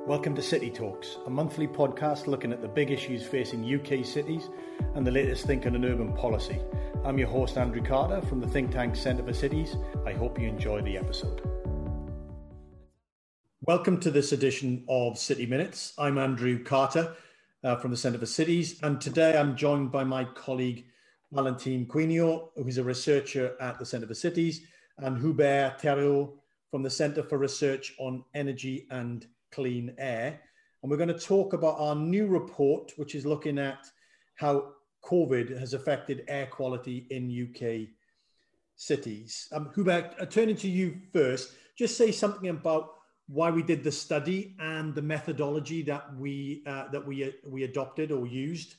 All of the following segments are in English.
Welcome to City Talks, a monthly podcast looking at the big issues facing UK cities and the latest thinking on urban policy. I'm your host, Andrew Carter, from the think tank Centre for Cities. I hope you enjoy the episode. Welcome to this edition of City Minutes. I'm Andrew Carter from the Centre for Cities, and today I'm joined by my colleague Valentine Quinio, who's a researcher at the Centre for Cities, and Hubert Thériault from the Centre for Research on Energy and Clean Air. And we're going to talk about our new report, which is looking at how COVID has affected air quality in UK cities. Hubert, turning to you first, just say something about why we did the study and the methodology that we adopted or used.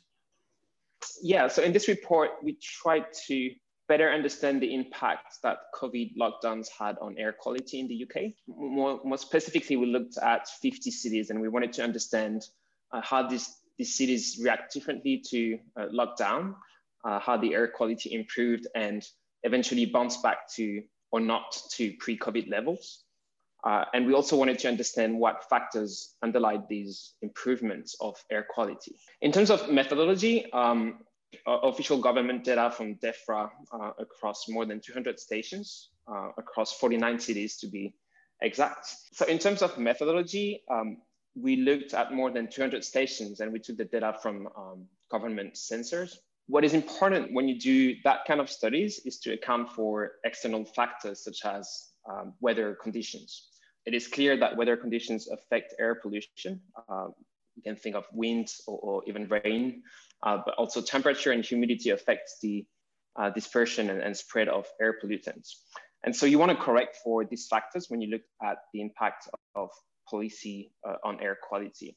Yeah, so in this report, we tried to better understand the impact that COVID lockdowns had on air quality in the UK. More specifically, we looked at 50 cities and we wanted to understand how these cities react differently to lockdown, how the air quality improved and eventually bounced back to or not to pre-COVID levels. And we also wanted to understand what factors underlie these improvements of air quality. In terms of methodology, official government data from DEFRA across more than 200 stations, across 49 cities to be exact. So in terms of methodology, we looked at more than 200 stations and we took the data from government sensors. What is important when you do that kind of studies is to account for external factors such as weather conditions. It is clear that weather conditions affect air pollution. You can think of wind or even rain, but also temperature and humidity affects the dispersion and spread of air pollutants. And so you want to correct for these factors when you look at the impact of policy on air quality.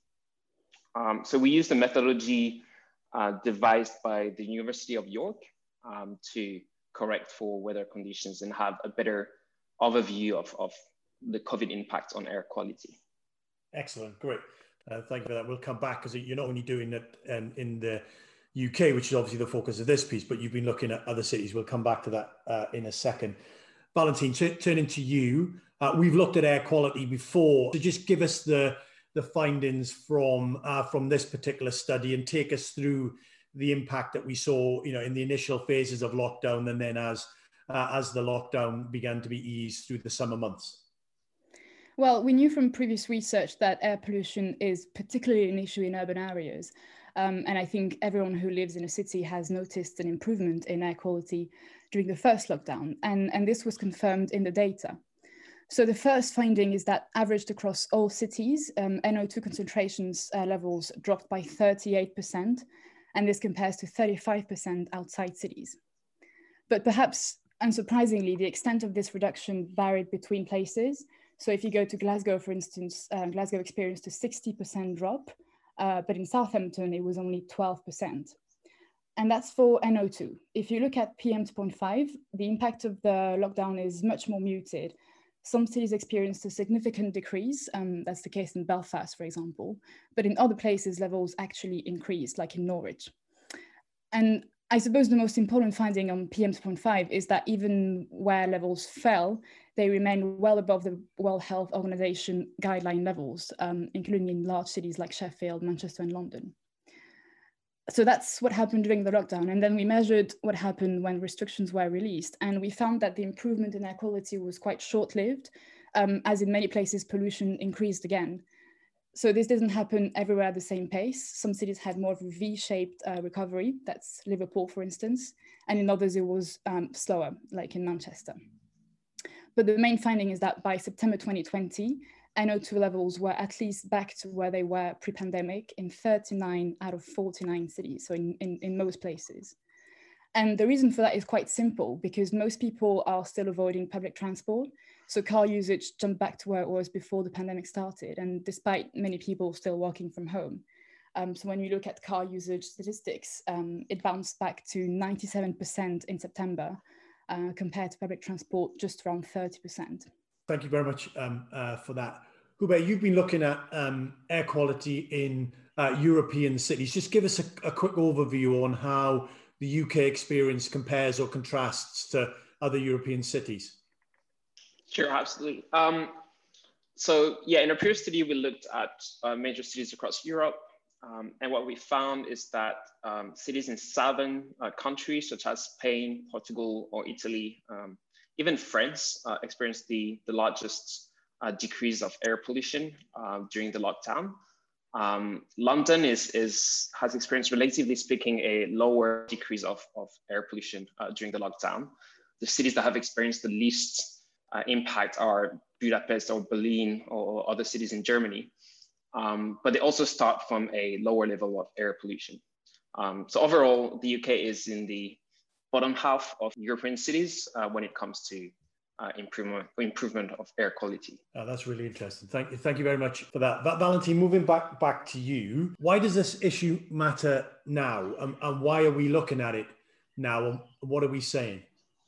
So we used a methodology devised by the University of York to correct for weather conditions and have a better overview of the COVID impact on air quality. Excellent, great. Thank you for that. We'll come back because you're not only doing it in the UK, which is obviously the focus of this piece, but you've been looking at other cities. We'll come back to that in a second. Valentine, turning to you, we've looked at air quality before. So just give us the findings from this particular study and take us through the impact that we saw, in the initial phases of lockdown and then as the lockdown began to be eased through the summer months. Well, we knew from previous research that air pollution is particularly an issue in urban areas. And I think everyone who lives in a city has noticed an improvement in air quality during the first lockdown. And this was confirmed in the data. So the first finding is that averaged across all cities, NO2 concentrations levels dropped by 38%. And this compares to 35% outside cities. But perhaps unsurprisingly, the extent of this reduction varied between places. So if you go to Glasgow, for instance, Glasgow experienced a 60% drop, but in Southampton, it was only 12%. And that's for NO2. If you look at PM2.5, the impact of the lockdown is much more muted. Some cities experienced a significant decrease. That's the case in Belfast, for example. But in other places, levels actually increased, like in Norwich. And I suppose the most important finding on PM2.5 is that even where levels fell, they remain well above the World Health Organization guideline levels, including in large cities like Sheffield, Manchester, and London. So that's what happened during the lockdown. And then we measured what happened when restrictions were released. And we found that the improvement in air quality was quite short-lived, as in many places, pollution increased again. So this doesn't happen everywhere at the same pace. Some cities had more of a V-shaped recovery. That's Liverpool, for instance. And in others, it was slower, like in Manchester. But the main finding is that by September 2020, NO2 levels were at least back to where they were pre-pandemic in 39 out of 49 cities, so in most places. And the reason for that is quite simple, because most people are still avoiding public transport. So car usage jumped back to where it was before the pandemic started, and despite many people still working from home. So when you look at car usage statistics, it bounced back to 97% in September, compared to public transport just around 30%. Thank you very much for that. Hubert, you've been looking at air quality in European cities. Just give us a quick overview on how the UK experience compares or contrasts to other European cities. Sure, absolutely. So yeah, in our previous study, we looked at major cities across Europe. And what we found is that cities in southern countries such as Spain, Portugal, or Italy, even France, experienced the largest decrease of air pollution during the lockdown. London has experienced, relatively speaking, a lower decrease of air pollution during the lockdown. The cities that have experienced the least impact are Budapest or Berlin or other cities in Germany. But they also start from a lower level of air pollution. So overall, the UK is in the bottom half of European cities when it comes to improvement of air quality. That's really interesting. Thank you very much for that. Valentin, moving back to you, why does this issue matter now? And why are we looking at it now? And what are we saying?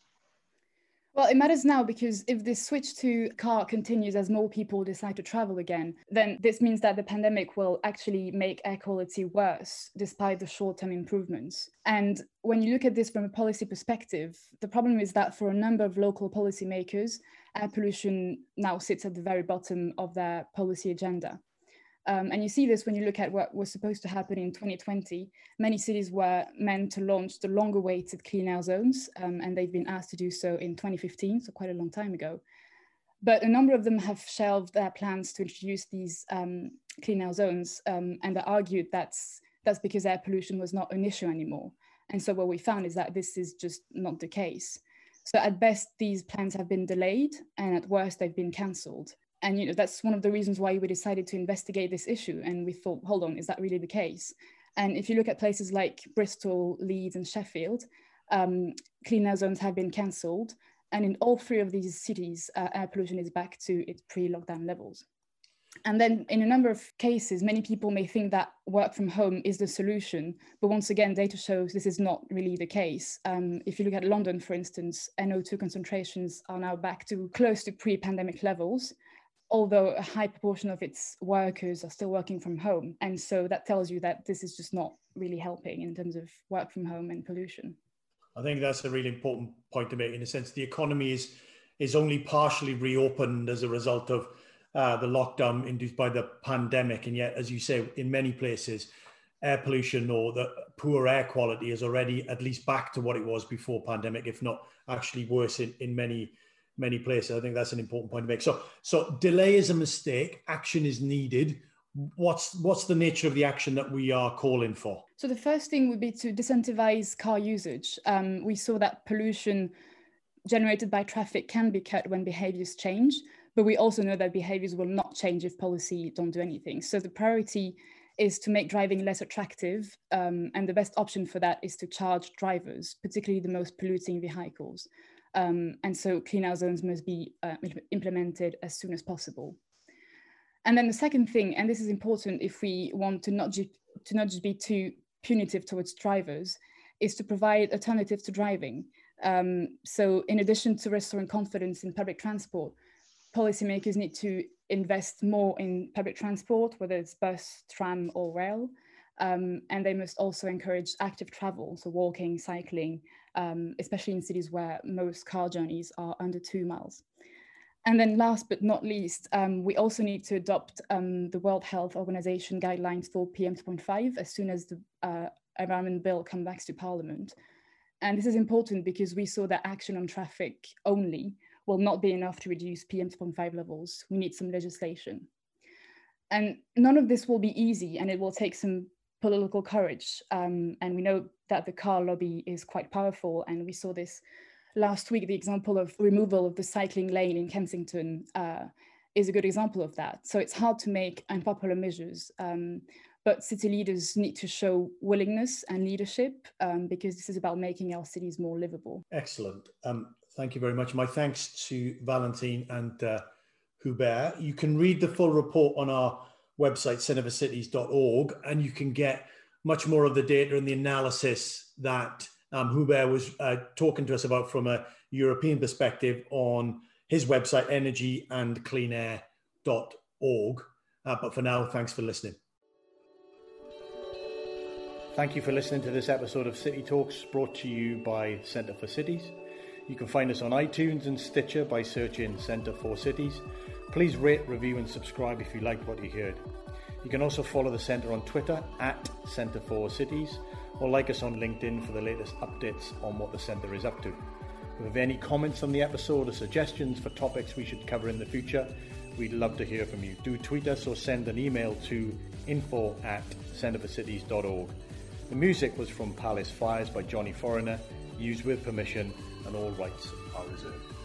Well, it matters now because if this switch to car continues as more people decide to travel again, then this means that the pandemic will actually make air quality worse despite the short-term improvements. And when you look at this from a policy perspective, the problem is that for a number of local policymakers, air pollution now sits at the very bottom of their policy agenda. And you see this when you look at what was supposed to happen in 2020. Many cities were meant to launch the longer-awaited clean air zones, and they've been asked to do so in 2015, so quite a long time ago. But a number of them have shelved their plans to introduce these clean air zones, and they argued that's because air pollution was not an issue anymore. And so what we found is that this is just not the case. So at best, these plans have been delayed, and at worst, they've been cancelled. And that's one of the reasons why we decided to investigate this issue. And we thought, hold on, is that really the case? And if you look at places like Bristol, Leeds, and Sheffield, clean air zones have been cancelled. And in all three of these cities, air pollution is back to its pre-lockdown levels. And then in a number of cases, many people may think that work from home is the solution. But once again, data shows this is not really the case. If you look at London, for instance, NO2 concentrations are now back to close to pre-pandemic levels, although a high proportion of its workers are still working from home. And so that tells you that this is just not really helping in terms of work from home and pollution. I think that's a really important point to make. In a sense, the economy is only partially reopened as a result of the lockdown induced by the pandemic. And yet, as you say, in many places, air pollution or the poor air quality is already at least back to what it was before pandemic, if not actually worse in many places. I think that's an important point to make. So delay is a mistake. Action is needed. What's the nature of the action that we are calling for? So the first thing would be to disincentivize car usage. We saw that pollution generated by traffic can be cut when behaviors change, but we also know that behaviors will not change if policy don't do anything. So the priority is to make driving less attractive. And the best option for that is to charge drivers, particularly the most polluting vehicles. And so clean air zones must be implemented as soon as possible. And then the second thing, and this is important if we want to not just be too punitive towards drivers, is to provide alternatives to driving. So in addition to restoring confidence in public transport, policymakers need to invest more in public transport, whether it's bus, tram, or rail. And they must also encourage active travel, so walking, cycling, especially in cities where most car journeys are under 2 miles. And then last but not least, we also need to adopt the World Health Organization guidelines for PM2.5 as soon as the Environment Bill comes back to Parliament. And this is important because we saw that action on traffic only will not be enough to reduce PM2.5 levels. We need some legislation. And none of this will be easy, and it will take some political courage. And we know that the car lobby is quite powerful, and we saw this last week. The example of removal of the cycling lane in Kensington is a good example of that. So it's hard to make unpopular measures, but city leaders need to show willingness and leadership because this is about making our cities more livable. Excellent. Thank you very much. My thanks to Valentin and Hubert. You can read the full report on our website, centreforcities.org, and you can get much more of the data and the analysis that Hubert was talking to us about from a European perspective on his website, energyandcleanair.org. But for now, thanks for listening. Thank you for listening to this episode of City Talks, brought to you by Centre for Cities. You can find us on iTunes and Stitcher by searching Centre for Cities. Please rate, review and subscribe if you liked what you heard. You can also follow the Centre on Twitter at Centre4Cities, or like us on LinkedIn for the latest updates on what the Centre is up to. If you have any comments on the episode or suggestions for topics we should cover in the future, we'd love to hear from you. Do tweet us or send an email to info@centreforcities.org. The music was from Palace Fires by Johnny Foreigner, used with permission, and all rights are reserved.